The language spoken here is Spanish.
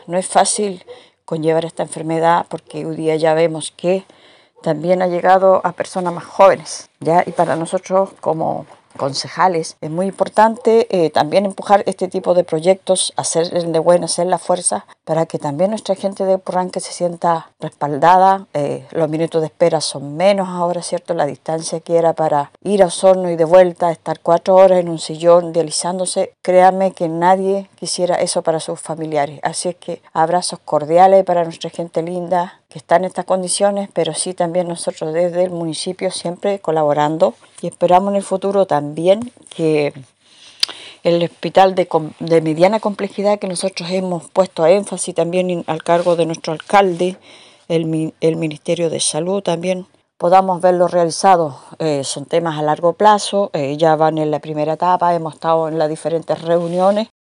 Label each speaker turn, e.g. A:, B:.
A: no es fácil conllevar esta enfermedad porque hoy día ya vemos que también ha llegado a personas más jóvenes, ¿ya? Y para nosotros como concejales es muy importante también empujar este tipo de proyectos, hacer de buena, hacer la fuerza para que también nuestra gente de Purranque se sienta respaldada. Los minutos de espera son menos ahora, ¿cierto? La distancia que era para ir a Osorno y de vuelta, estar 4 horas en un sillón dializándose, créanme que nadie quisiera eso para sus familiares. Así es que abrazos cordiales para nuestra gente linda que está en estas condiciones, pero sí también nosotros desde el municipio siempre colaborando y esperamos en el futuro también que el hospital de mediana complejidad que nosotros hemos puesto énfasis también al cargo de nuestro alcalde, el Ministerio de Salud también, podamos verlo realizado. Son temas a largo plazo, ya van en la primera etapa, hemos estado en las diferentes reuniones